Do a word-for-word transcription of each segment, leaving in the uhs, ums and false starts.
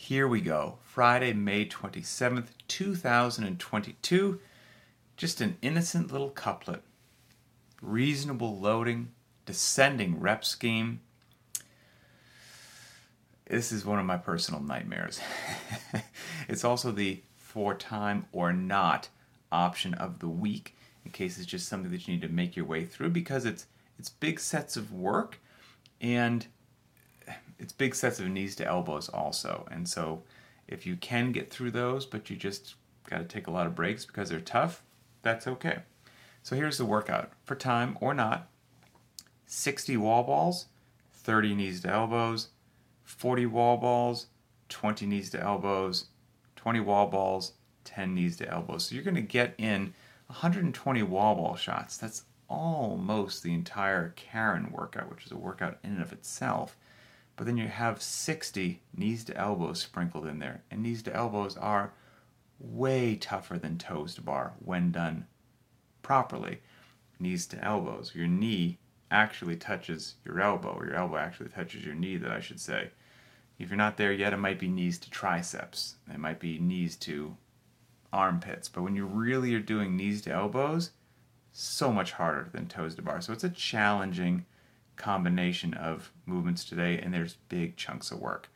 Here we go. Friday, May twenty-seventh, two thousand twenty-two. Just an innocent little couplet. Reasonable loading, descending rep scheme. This is one of my personal nightmares. It's also the for time or not option of the week, in case it's just something that you need to make your way through, because it's it's big sets of work and it's big sets of knees to elbows also. And so if you can get through those, but you just got to take a lot of breaks because they're tough, that's okay. So here's the workout. For time or not, sixty wall balls, thirty knees to elbows, forty wall balls, twenty knees to elbows, twenty wall balls, ten knees to elbows. So you're going to get in one hundred twenty wall ball shots. That's almost the entire Karen workout, which is a workout in and of itself. But then you have sixty knees to elbows sprinkled in there. And knees to elbows are way tougher than toes to bar when done properly. Knees to elbows. Your knee actually touches your elbow, or your elbow actually touches your knee, that I should say. If you're not there yet, it might be knees to triceps. It might be knees to armpits. But when you really are doing knees to elbows, so much harder than toes to bar. So it's a challenging combination of movements today, and there's big chunks of work.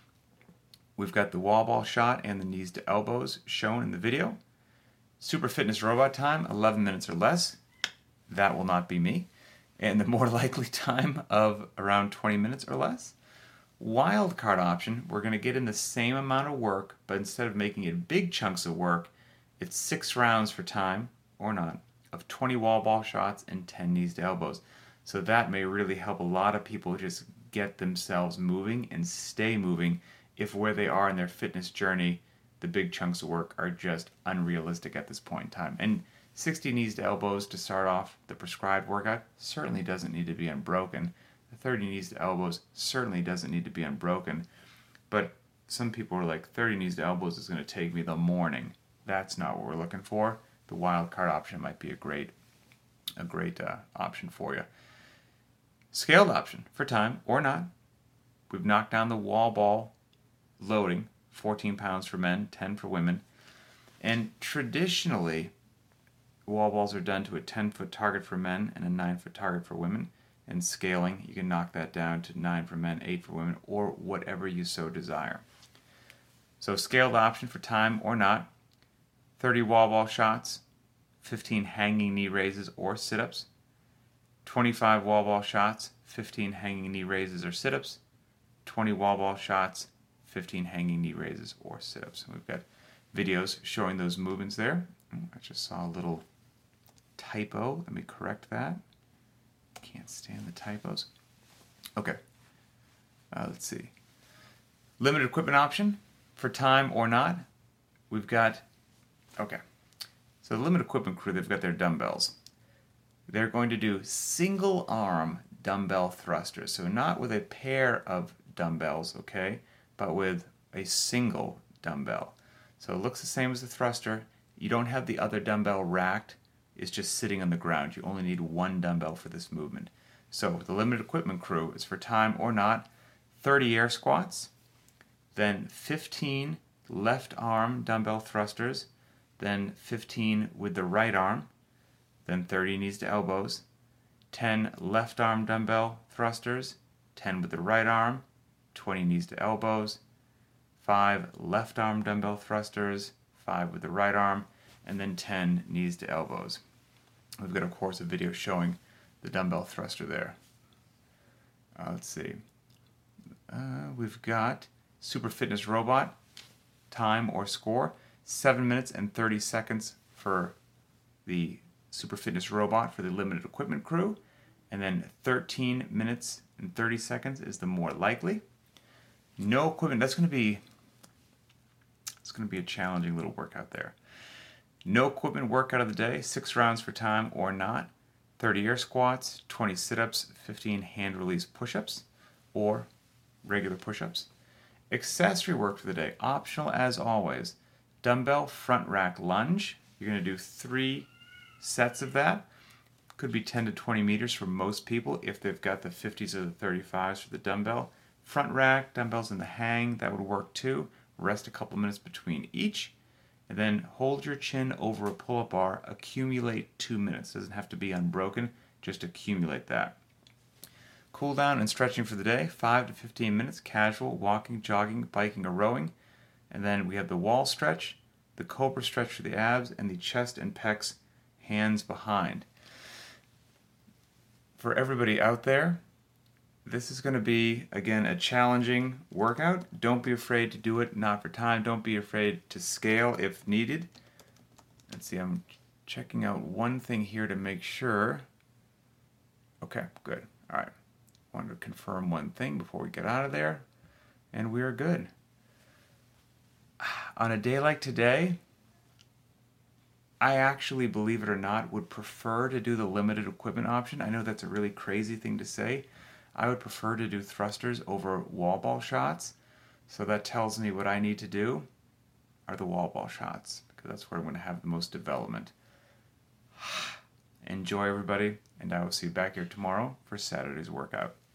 We've got the wall ball shot and the knees to elbows shown in the video. Super Fitness Robot time, eleven minutes or less. That will not be me. And the more likely time of around twenty minutes or less. Wildcard option, we're going to get in the same amount of work, but instead of making it big chunks of work, it's six rounds for time, or not, of twenty wall ball shots and ten knees to elbows. So that may really help a lot of people just get themselves moving and stay moving if where they are in their fitness journey, the big chunks of work are just unrealistic at this point in time. And sixty knees to elbows to start off the prescribed workout certainly doesn't need to be unbroken. The thirty knees to elbows certainly doesn't need to be unbroken. But some people are like, thirty knees to elbows is going to take me the morning. That's not what we're looking for. The wild card option might be a great, a great uh, option for you. Scaled option for time or not. We've knocked down the wall ball loading, fourteen pounds for men, ten for women. And traditionally, wall balls are done to a ten foot target for men and a nine foot target for women. And scaling, you can knock that down to nine for men, eight for women, or whatever you so desire. So scaled option for time or not. thirty wall ball shots, fifteen hanging knee raises or sit-ups, twenty-five wall ball shots, fifteen hanging knee raises or sit-ups, twenty wall ball shots, fifteen hanging knee raises or sit-ups. And we've got videos showing those movements there. I just saw a little typo. Let me correct that. Can't stand the typos. Okay. Uh, let's see. Limited equipment option for time or not. We've got, okay. So the limited equipment crew, they've got their dumbbells. They're going to do single arm dumbbell thrusters. So not with a pair of dumbbells, okay, but with a single dumbbell. So it looks the same as the thruster. You don't have the other dumbbell racked. It's just sitting on the ground. You only need one dumbbell for this movement. So the limited equipment crew is for time or not, thirty air squats, then fifteen left arm dumbbell thrusters, then fifteen with the right arm, then thirty knees to elbows, ten left arm dumbbell thrusters, ten with the right arm, twenty knees to elbows, five left arm dumbbell thrusters, five with the right arm, and then ten knees to elbows. We've got, of course, a video showing the dumbbell thruster there. Uh, let's see. Uh, we've got Super Fitness Robot, time or score, seven minutes and thirty seconds for the Super Fitness Robot for the limited equipment crew, and then thirteen minutes and thirty seconds is the more likely. No equipment, that's going to be, it's going to be a challenging little workout there. No equipment workout of the day, six rounds for time or not, thirty air squats, twenty sit-ups, fifteen hand release push-ups, or regular push-ups. Accessory work for the day, optional as always. Dumbbell front rack lunge, you're going to do three sets of that. Could be ten to twenty meters for most people if they've got the fifties or the thirty-fives for the dumbbell. Front rack, dumbbells in the hang, that would work too. rest a couple minutes between each, and then hold your chin over a pull-up bar, accumulate two minutes. Doesn't have to be unbroken, just accumulate that. Cool down and stretching for the day, five to fifteen minutes, casual, walking, jogging, biking, or rowing. And then we have the wall stretch, the cobra stretch for the abs, and the chest and pecs, hands behind. For everybody out there, this is going to be, again, a challenging workout. Don't be afraid to do it, not for time. Don't be afraid to scale if needed. Let's see, I'm checking out one thing here to make sure. Okay, good. All right. Wanted to confirm one thing before we get out of there. And we're good. On a day like today, I actually, believe it or not, would prefer to do the limited equipment option. I know that's a really crazy thing to say. I would prefer to do thrusters over wall ball shots. So that tells me what I need to do are the wall ball shots, because that's where I'm going to have the most development. Enjoy, everybody, and I will see you back here tomorrow for Saturday's workout.